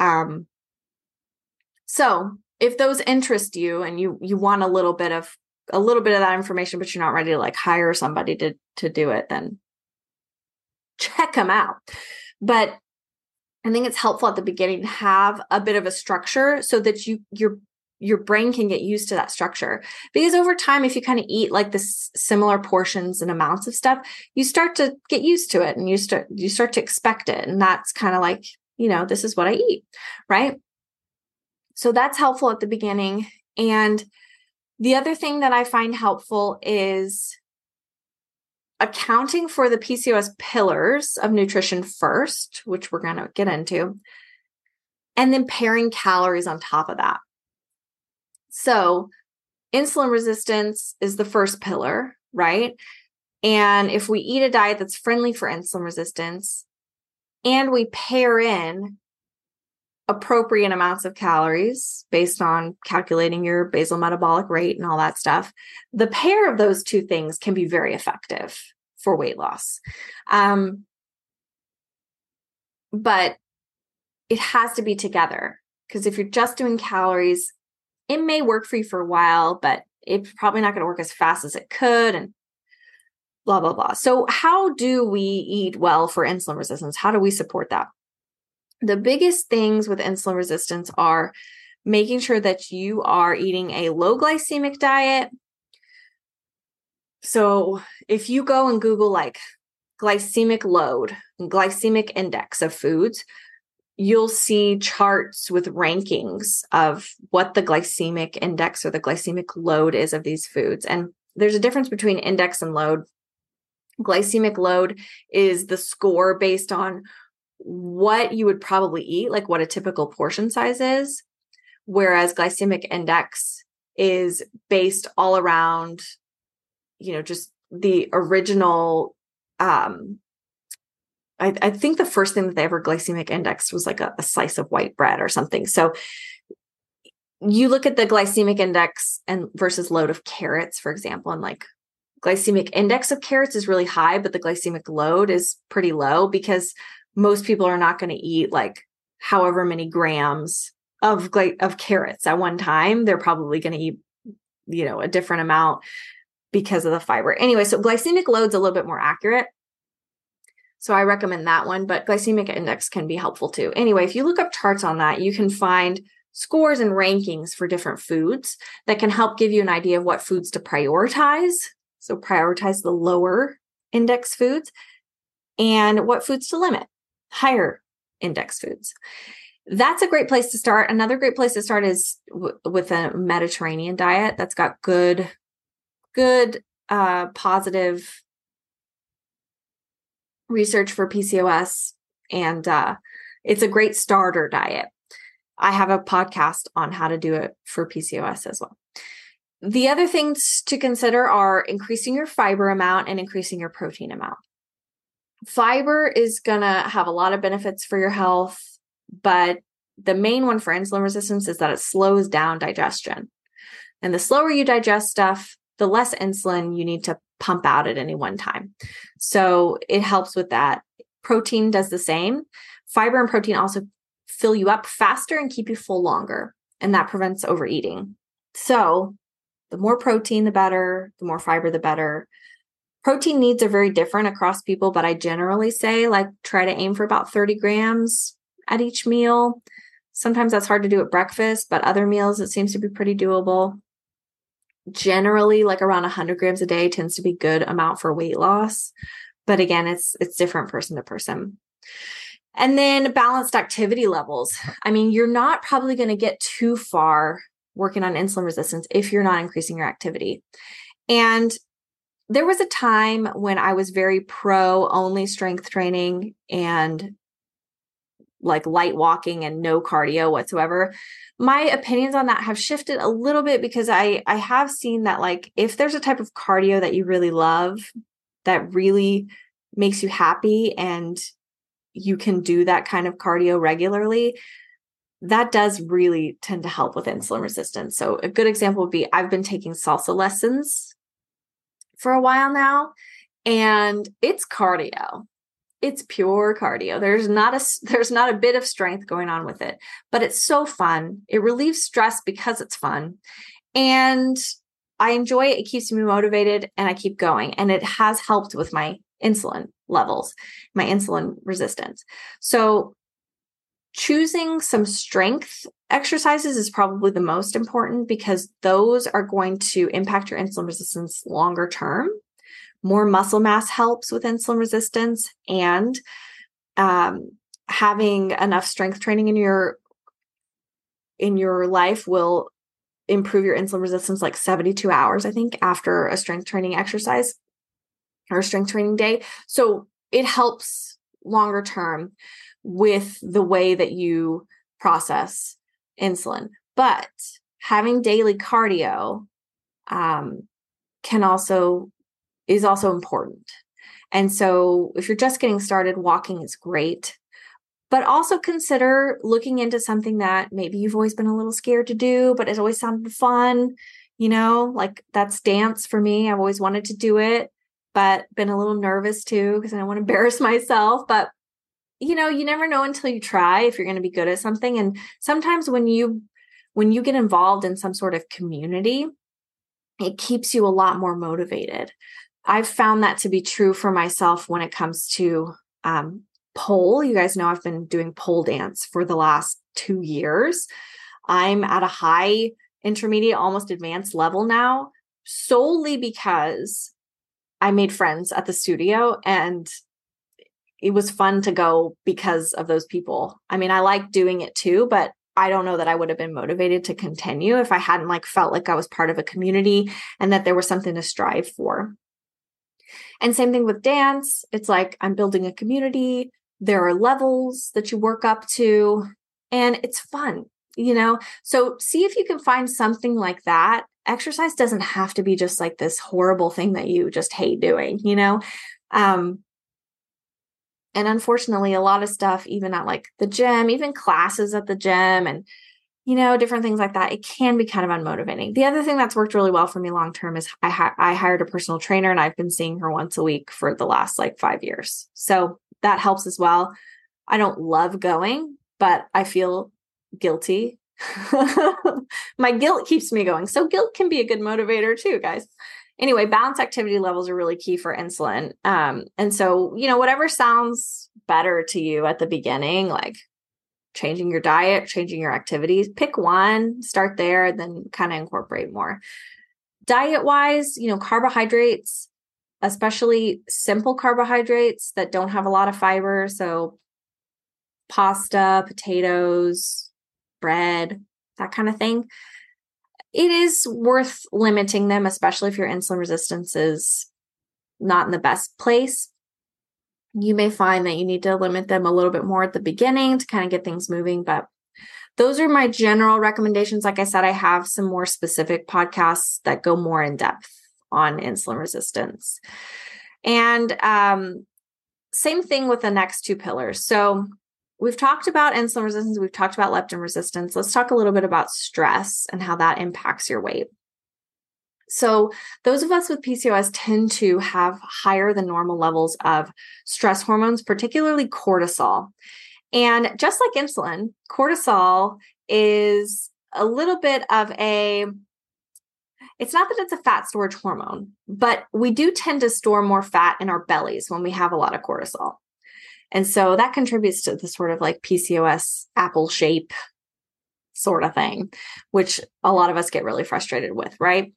So if those interest you and you want a little bit of that information, but you're not ready to like hire somebody to do it, then check them out. But I think it's helpful at the beginning to have a bit of a structure so that your brain can get used to that structure. Because over time, if you kind of eat like this similar portions and amounts of stuff, you start to get used to it and you start to expect it. And that's kind of like, this is what I eat, right? So that's helpful at the beginning. And the other thing that I find helpful is accounting for the PCOS pillars of nutrition first, which we're going to get into, and then pairing calories on top of that. So insulin resistance is the first pillar, right? And if we eat a diet that's friendly for insulin resistance and we pair in appropriate amounts of calories based on calculating your basal metabolic rate and all that stuff, the pair of those two things can be very effective for weight loss. But it has to be together, because if you're just doing calories, it may work for you for a while, but it's probably not going to work as fast as it could, and blah, blah, blah. So how do we eat well for insulin resistance? How do we support that? The biggest things with insulin resistance are making sure that you are eating a low glycemic diet. So if you go and Google like glycemic load and glycemic index of foods, you'll see charts with rankings of what the glycemic index or the glycemic load is of these foods. And there's a difference between index and load. Glycemic load is the score based on what you would probably eat, like what a typical portion size is, whereas glycemic index is based all around, just the original, I think the first thing that they ever glycemic indexed was like a slice of white bread or something. So you look at the glycemic index and versus load of carrots, for example, and like glycemic index of carrots is really high, but the glycemic load is pretty low because most people are not going to eat like however many grams of carrots at one time, they're probably going to eat, a different amount because of the fiber. Anyway, so glycemic load's a little bit more accurate. So I recommend that one, but glycemic index can be helpful too. Anyway, if you look up charts on that, you can find scores and rankings for different foods that can help give you an idea of what foods to prioritize. So prioritize the lower index foods and what foods to limit, higher index foods. That's a great place to start. Another great place to start is with a Mediterranean diet that's got good, positive research for PCOS. And it's a great starter diet. I have a podcast on how to do it for PCOS as well. The other things to consider are increasing your fiber amount and increasing your protein amount. Fiber is going to have a lot of benefits for your health, but the main one for insulin resistance is that it slows down digestion. And the slower you digest stuff, the less insulin you need to pump out at any one time. So it helps with that. Protein does the same. Fiber and protein also fill you up faster and keep you full longer, and that prevents overeating. So the more protein, the better. The more fiber, the better. Protein needs are very different across people, but I generally say try to aim for about 30 grams at each meal. Sometimes that's hard to do at breakfast, but other meals, it seems to be pretty doable. Generally, around 100 grams a day tends to be good amount for weight loss. But again, it's different person to person. And then balanced activity levels. I mean, you're not probably going to get too far working on insulin resistance if you're not increasing your activity. And there was a time when I was very pro only strength training and light walking and no cardio whatsoever. My opinions on that have shifted a little bit because I have seen that if there's a type of cardio that you really love, that really makes you happy and you can do that kind of cardio regularly, that does really tend to help with insulin resistance. So a good example would be I've been taking salsa lessons for a while now, and it's cardio. It's pure cardio. There's not a bit of strength going on with it, but it's so fun. It relieves stress because it's fun. And I enjoy it. It keeps me motivated and I keep going. And it has helped with my insulin levels, my insulin resistance. So choosing some strength exercises is probably the most important because those are going to impact your insulin resistance longer term. More muscle mass helps with insulin resistance, and having enough strength training in your life will improve your insulin resistance 72 hours, I think, after a strength training exercise or strength training day. So it helps longer term with the way that you process insulin. But having daily cardio is also important. And so if you're just getting started, walking is great, but also consider looking into something that maybe you've always been a little scared to do, but it's always sounded fun, that's dance for me. I've always wanted to do it, but been a little nervous too, because I don't want to embarrass myself. But, you never know until you try if you're going to be good at something. And sometimes when you get involved in some sort of community, it keeps you a lot more motivated. I've found that to be true for myself when it comes to pole. You guys know I've been doing pole dance for the last 2 years. I'm at a high, intermediate, almost advanced level now, solely because I made friends at the studio and it was fun to go because of those people. I mean, I like doing it too, but I don't know that I would have been motivated to continue if I hadn't felt like I was part of a community and that there was something to strive for. And same thing with dance. It's I'm building a community. There are levels that you work up to, and it's fun, So see if you can find something like that. Exercise doesn't have to be just this horrible thing that you just hate doing, And unfortunately, a lot of stuff, even at the gym, even classes at the gym and, different things like that, it can be kind of unmotivating. The other thing that's worked really well for me long-term is I hired a personal trainer and I've been seeing her once a week for the last 5 years. So that helps as well. I don't love going, but I feel guilty My guilt keeps me going. So guilt can be a good motivator too, guys. Anyway, balanced activity levels are really key for insulin. And so, whatever sounds better to you at the beginning, like changing your diet, changing your activities, pick one, start there, then kind of incorporate more. Diet wise, carbohydrates, especially simple carbohydrates that don't have a lot of fiber. So pasta, potatoes, bread, that kind of thing. It is worth limiting them, especially if your insulin resistance is not in the best place. You may find that you need to limit them a little bit more at the beginning to kind of get things moving. But those are my general recommendations. Like I said, I have some more specific podcasts that go more in depth on insulin resistance. And same thing with the next two pillars. So we've talked about insulin resistance. We've talked about leptin resistance. Let's talk a little bit about stress and how that impacts your weight. So those of us with PCOS tend to have higher than normal levels of stress hormones, particularly cortisol. And just like insulin, cortisol is a little bit of it's not that it's a fat storage hormone, but we do tend to store more fat in our bellies when we have a lot of cortisol. And so that contributes to the sort of like PCOS apple shape sort of thing, which a lot of us get really frustrated with, right?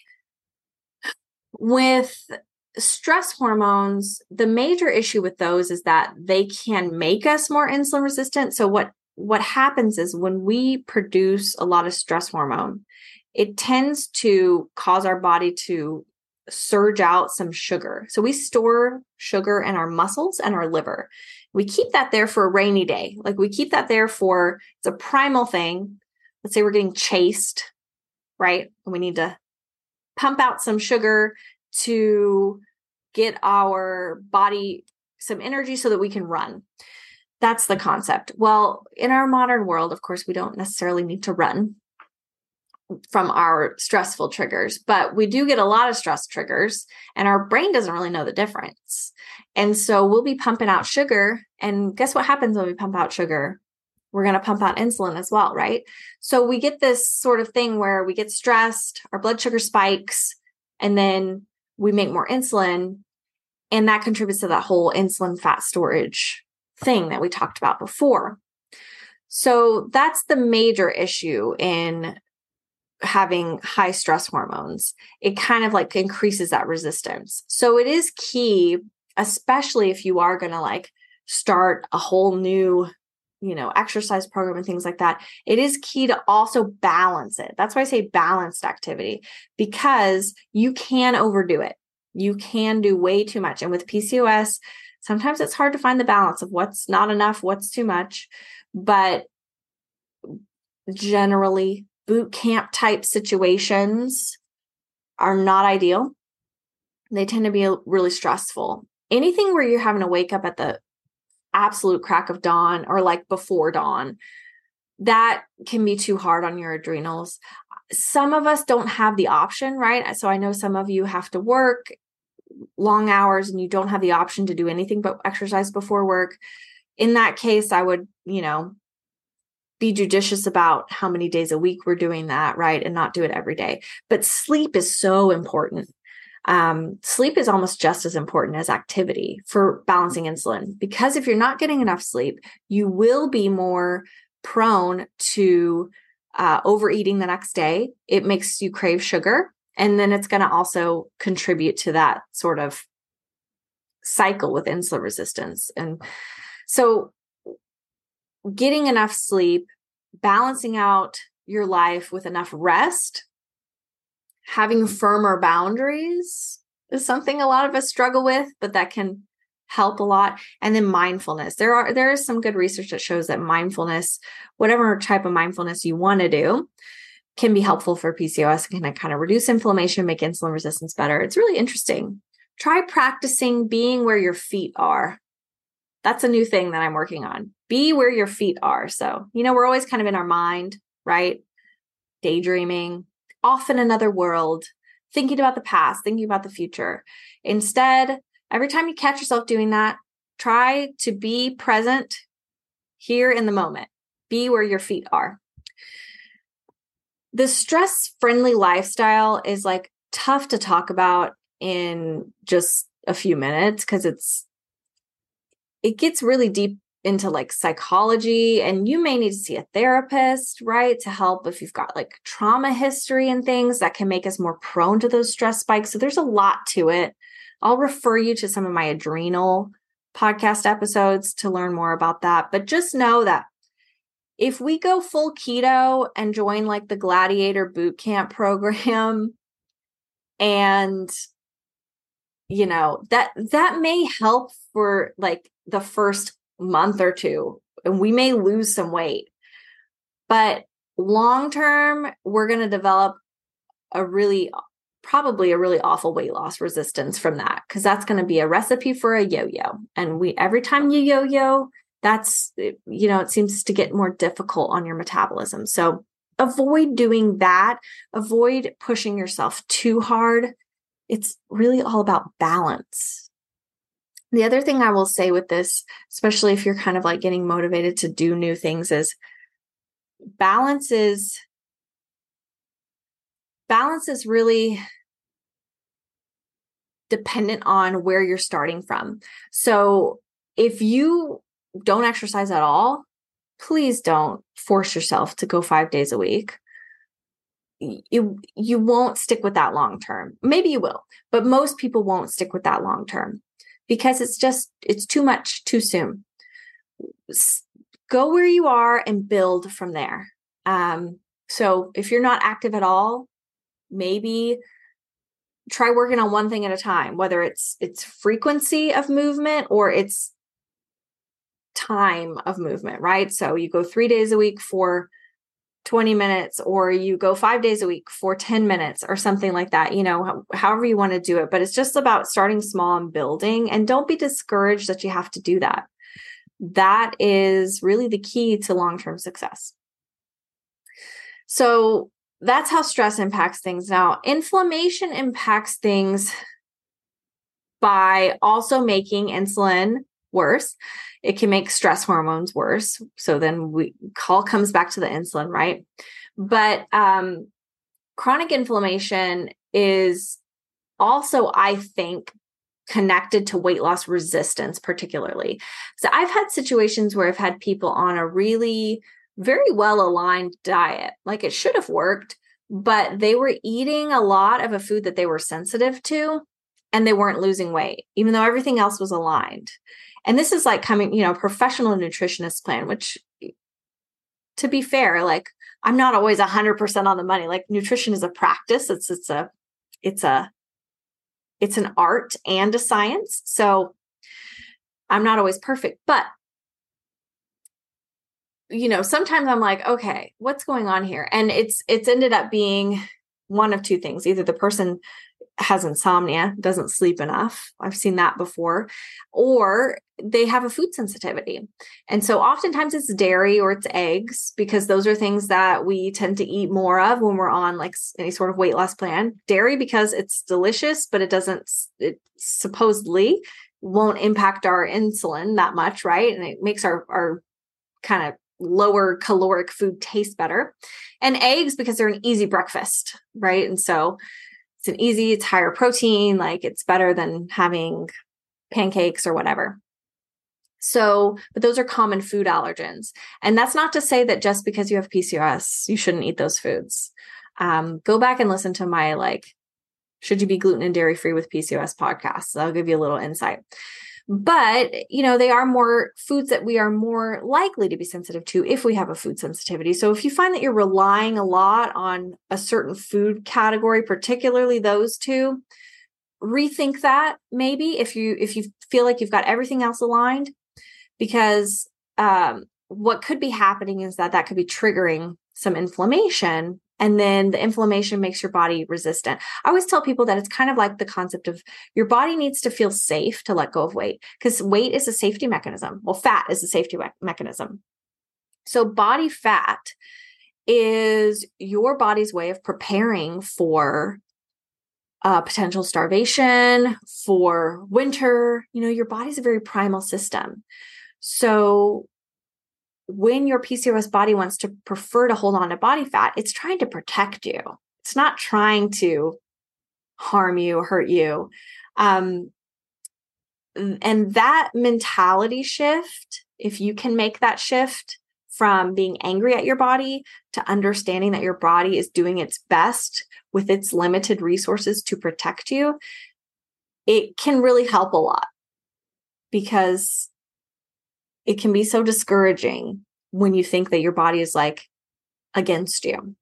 With stress hormones, the major issue with those is that they can make us more insulin resistant. So what happens is when we produce a lot of stress hormone, it tends to cause our body to surge out some sugar. So we store sugar in our muscles and our liver. We keep that there for a rainy day. Like we keep that there for, it's a primal thing. Let's say we're getting chased, right? And we need to pump out some sugar to get our body some energy so that we can run. That's the concept. Well, in our modern world, of course, we don't necessarily need to run from our stressful triggers, but we do get a lot of stress triggers and our brain doesn't really know the difference. And so we'll be pumping out sugar. And guess what happens when we pump out sugar? We're going to pump out insulin as well, right? So we get this sort of thing where we get stressed, our blood sugar spikes, and then we make more insulin. And that contributes to that whole insulin fat storage thing that we talked about before. So that's the major issue in having high stress hormones. It kind of like increases that resistance. So it is key, especially if you are going to like start a whole new, exercise program and things like that. It is key to also balance it. That's why I say balanced activity, because you can overdo it. You can do way too much. And with PCOS, sometimes it's hard to find the balance of what's not enough, what's too much. But generally, boot camp type situations are not ideal. They tend to be really stressful. Anything where you're having to wake up at the absolute crack of dawn or like before dawn, that can be too hard on your adrenals. Some of us don't have the option, right? So I know some of you have to work long hours and you don't have the option to do anything but exercise before work. In that case, I would, be judicious about how many days a week we're doing that, right? And not do it every day. But sleep is so important. Sleep is almost just as important as activity for balancing insulin, because if you're not getting enough sleep, you will be more prone to overeating the next day. It makes you crave sugar. And then it's going to also contribute to that sort of cycle with insulin resistance. And so getting enough sleep, balancing out your life with enough rest, having firmer boundaries is something a lot of us struggle with, but that can help a lot. And then mindfulness. There is some good research that shows that mindfulness, whatever type of mindfulness you want to do, can be helpful for PCOS and can kind of reduce inflammation, make insulin resistance better. It's really interesting. Try practicing being where your feet are. That's a new thing that I'm working on. Be where your feet are. So, we're always kind of in our mind, right? Daydreaming, off in another world, thinking about the past, thinking about the future. Instead, every time you catch yourself doing that, try to be present here in the moment. Be where your feet are. the stress-friendly lifestyle is like tough to talk about in just a few minutes because it gets really deep into like psychology, and you may need to see a therapist, right? To help if you've got like trauma history and things that can make us more prone to those stress spikes. So there's a lot to it. I'll refer you to some of my adrenal podcast episodes to learn more about that. But just know that if we go full keto and join like the Gladiator boot camp program, and that may help for like the first month or two, and we may lose some weight, but long term, we're going to develop probably a really awful weight loss resistance from that, because that's going to be a recipe for a yo-yo. And every time you yo-yo, it seems to get more difficult on your metabolism. So avoid doing that. Avoid pushing yourself too hard. It's really all about balance. The other thing I will say with this, especially if you're kind of like getting motivated to do new things, is balance is really dependent on where you're starting from. So if you don't exercise at all, please don't force yourself to go 5 days a week. You won't stick with that long term. Maybe you will, but most people won't stick with that long term because it's too much too soon. Go where you are and build from there. So if you're not active at all, maybe try working on one thing at a time, whether it's frequency of movement or it's time of movement, right? So you go 3 days a week for 20 minutes, or you go 5 days a week for 10 minutes or something like that, however you want to do it. But it's just about starting small and building, and don't be discouraged that you have to do that. That is really the key to long-term success. So that's how stress impacts things. Now, inflammation impacts things by also making insulin worse. It can make stress hormones worse. So then all comes back to the insulin, right? But chronic inflammation is also, I think, connected to weight loss resistance, particularly. So I've had situations where I've had people on a really very well-aligned diet, like it should have worked, but they were eating a lot of a food that they were sensitive to, and they weren't losing weight, even though everything else was aligned. And this is like coming, professional nutritionist plan, which, to be fair, like I'm not always 100% on the money. Like nutrition is a practice. It's an art and a science. So I'm not always perfect, but sometimes I'm like, okay, what's going on here? And it's ended up being one of two things. Either the person has insomnia, doesn't sleep enough. I've seen that before, or they have a food sensitivity. And so oftentimes it's dairy or it's eggs, because those are things that we tend to eat more of when we're on like any sort of weight loss plan. Dairy, because it's delicious, but it supposedly won't impact our insulin that much, right? And it makes our kind of lower caloric food taste better. And eggs, because they're an easy breakfast, right? And so it's higher protein, like it's better than having pancakes or whatever. So, but those are common food allergens. And that's not to say that just because you have PCOS, you shouldn't eat those foods. Go back and listen to my should you be gluten and dairy free with PCOS podcast? That'll give you a little insight. But, they are more foods that we are more likely to be sensitive to if we have a food sensitivity. So if you find that you're relying a lot on a certain food category, particularly those two, rethink that maybe if you feel like you've got everything else aligned, because what could be happening is that could be triggering some inflammation. And then the inflammation makes your body resistant. I always tell people that it's kind of like the concept of your body needs to feel safe to let go of weight, because weight is a safety mechanism. Well, fat is a safety mechanism. So body fat is your body's way of preparing for potential starvation, for winter. Your body's a very primal system. So when your PCOS body wants to prefer to hold on to body fat, it's trying to protect you. It's not trying to harm you, hurt you. And that mentality shift, if you can make that shift from being angry at your body to understanding that your body is doing its best with its limited resources to protect you, it can really help a lot, because it can be so discouraging when you think that your body is like against you.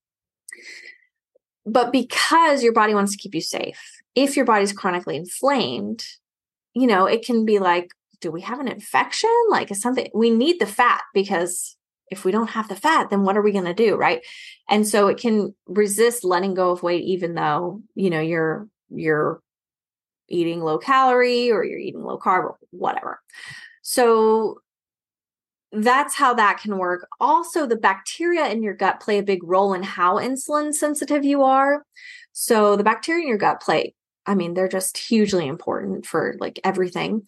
But because your body wants to keep you safe, if your body's chronically inflamed, it can be like, do we have an infection? Like, is something, we need the fat, because if we don't have the fat, then what are we going to do? Right. And so it can resist letting go of weight, even though, you're eating low calorie or you're eating low carb or whatever. So that's how that can work. Also, the bacteria in your gut play a big role in how insulin sensitive you are. So the bacteria in your gut they're just hugely important for like everything.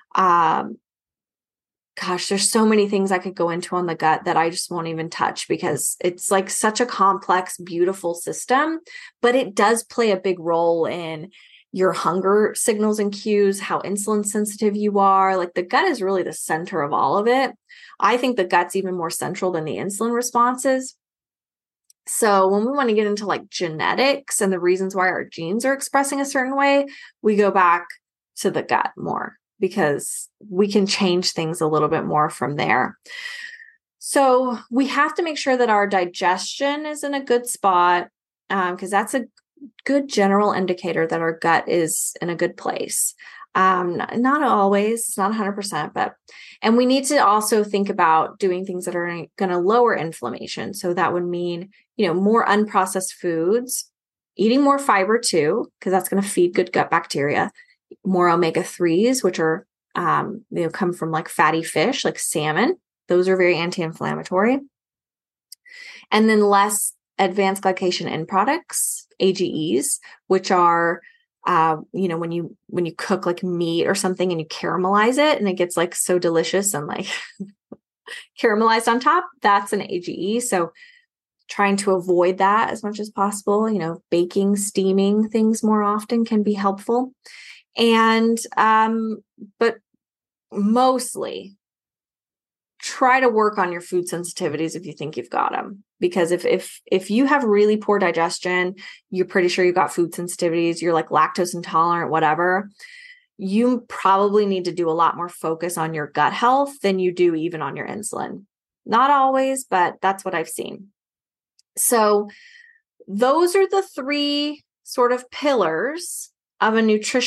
There's so many things I could go into on the gut that I just won't even touch, because it's like such a complex, beautiful system, but it does play a big role in your hunger signals and cues, how insulin sensitive you are. Like, the gut is really the center of all of it. I think the gut's even more central than the insulin responses. So when we want to get into like genetics and the reasons why our genes are expressing a certain way, we go back to the gut more, because we can change things a little bit more from there. So we have to make sure that our digestion is in a good spot, because that's a good general indicator that our gut is in a good place. Not always, it's not 100%, and we need to also think about doing things that are going to lower inflammation. So that would mean, more unprocessed foods, eating more fiber too, because that's going to feed good gut bacteria, more omega-3s, which are, come from like fatty fish, like salmon. Those are very anti-inflammatory. And then less advanced glycation end products, AGEs, which are, when you cook like meat or something and you caramelize it and it gets like so delicious and like caramelized on top, that's an AGE. So trying to avoid that as much as possible, baking, steaming things more often can be helpful. And, but mostly try to work on your food sensitivities if you think you've got them. Because if you have really poor digestion, you're pretty sure you've got food sensitivities, you're like lactose intolerant, whatever, you probably need to do a lot more focus on your gut health than you do even on your insulin. Not always, but that's what I've seen. So those are the three sort of pillars of a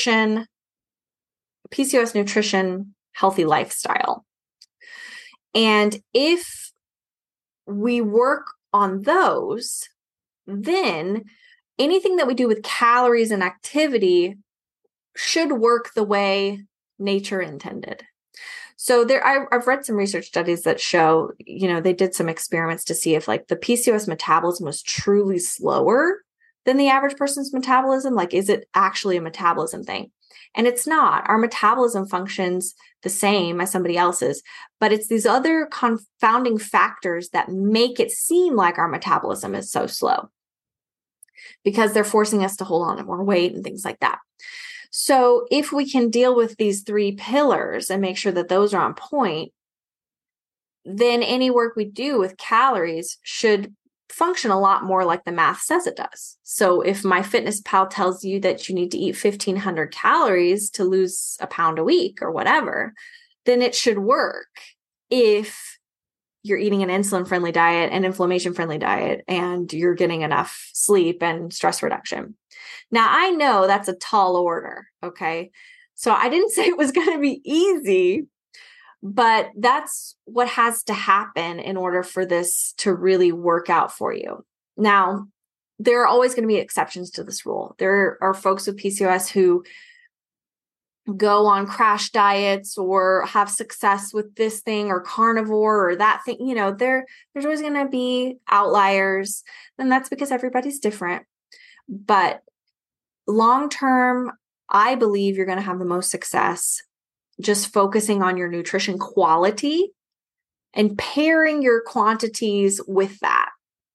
PCOS nutrition, healthy lifestyle. And if we work on those, then anything that we do with calories and activity should work the way nature intended. So I've read some research studies that show, they did some experiments to see if like the PCOS metabolism was truly slower than the average person's metabolism. Like, is it actually a metabolism thing? And it's not. Our metabolism functions the same as somebody else's, but it's these other confounding factors that make it seem like our metabolism is so slow, because they're forcing us to hold on to more weight and things like that. So if we can deal with these three pillars and make sure that those are on point, then any work we do with calories should function a lot more like the math says it does. So if MyFitnessPal tells you that you need to eat 1,500 calories to lose a pound a week or whatever, then it should work if you're eating an insulin-friendly diet, an inflammation-friendly diet, and you're getting enough sleep and stress reduction. Now, I know that's a tall order, okay? So I didn't say it was going to be easy, but that's what has to happen in order for this to really work out for you. Now, there are always going to be exceptions to this rule. There are folks with PCOS who go on crash diets or have success with this thing or carnivore or that thing. There's always going to be outliers, and that's because everybody's different. But long-term, I believe you're going to have the most success just focusing on your nutrition quality and pairing your quantities with that.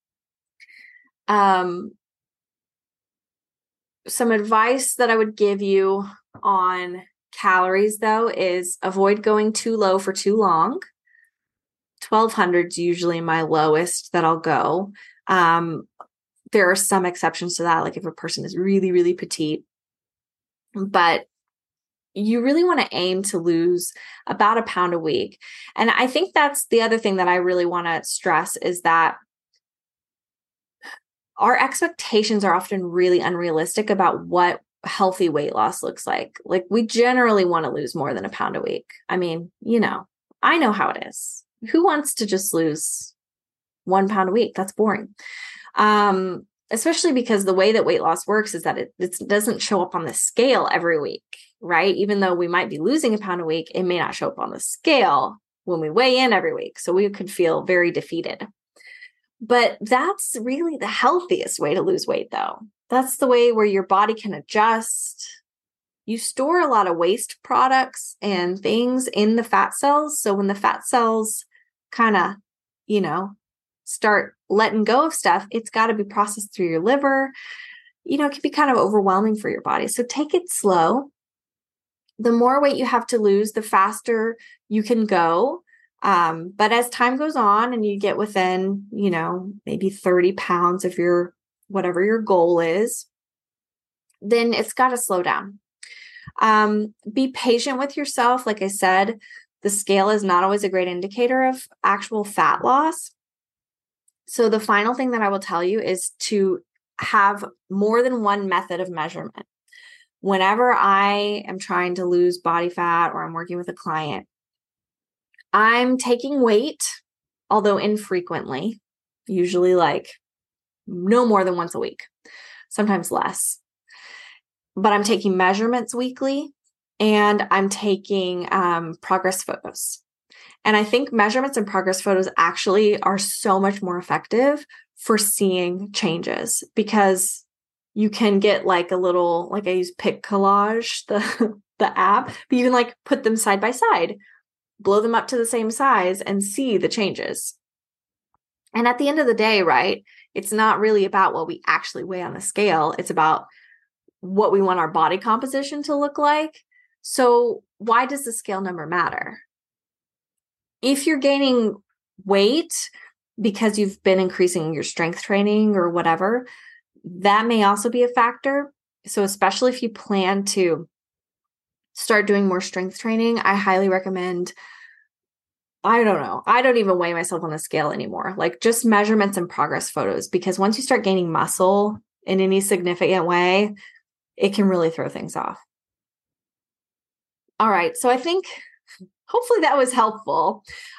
Some advice that I would give you on calories, though, is avoid going too low for too long. 1,200 is usually my lowest that I'll go. There are some exceptions to that, like if a person is really, really petite. But you really want to aim to lose about 1 pound a week. And I think that's the other thing that I really want to stress is that our expectations are often really unrealistic about what healthy weight loss looks like. Like we generally want to lose more than 1 pound a week. I mean, I know how it is. Who wants to just lose 1 pound a week? That's boring. Especially because the way that weight loss works is that it doesn't show up on the scale every week, right? Even though we might be losing 1 pound a week, it may not show up on the scale when we weigh in every week. So we could feel very defeated. But that's really the healthiest way to lose weight, though. That's the way where your body can adjust. You store a lot of waste products and things in the fat cells. So when the fat cells kind of, start letting go of stuff, it's got to be processed through your liver. It can be kind of overwhelming for your body. So take it slow. The more weight you have to lose, the faster you can go. But as time goes on and you get within, maybe 30 pounds of whatever your goal is, then it's got to slow down. Be patient with yourself. Like I said, the scale is not always a great indicator of actual fat loss. So the final thing that I will tell you is to have more than one method of measurement. Whenever I am trying to lose body fat or I'm working with a client, I'm taking weight, although infrequently, usually like no more than once a week, sometimes less. But I'm taking measurements weekly and I'm taking progress photos. And I think measurements and progress photos actually are so much more effective for seeing changes because you can get like a little, like I use Pic Collage, the app, but you can like put them side by side, blow them up to the same size and see the changes. And at the end of the day, right, it's not really about what we actually weigh on the scale. It's about what we want our body composition to look like. So why does the scale number matter? If you're gaining weight because you've been increasing your strength training or whatever, that may also be a factor. So especially if you plan to start doing more strength training, I highly recommend, I don't even weigh myself on the scale anymore. Like just measurements and progress photos, because once you start gaining muscle in any significant way, it can really throw things off. All right. So I think hopefully that was helpful.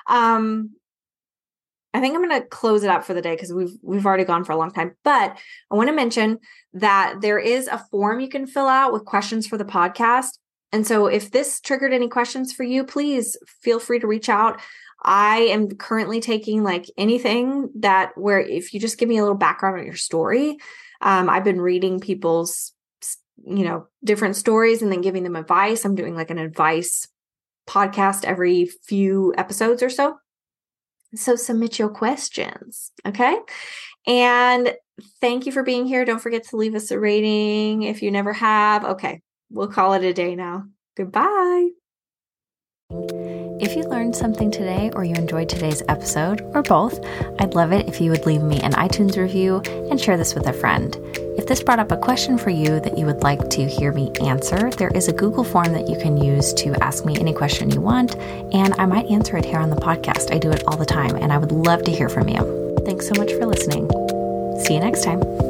I think I'm going to close it up for the day because we've already gone for a long time, but I want to mention that there is a form you can fill out with questions for the podcast. And so if this triggered any questions for you, please feel free to reach out. I am currently taking like anything where if you just give me a little background on your story, I've been reading people's, different stories and then giving them advice. I'm doing like an advice podcast every few episodes or so. So submit your questions. Okay. And thank you for being here. Don't forget to leave us a rating if you never have. Okay. We'll call it a day now. Goodbye. If you learned something today or you enjoyed today's episode, or both, I'd love it if you would leave me an iTunes review and share this with a friend. If this brought up a question for you that you would like to hear me answer, there is a Google form that you can use to ask me any question you want, and I might answer it here on the podcast. I do it all the time, and I would love to hear from you. Thanks so much for listening. See you next time.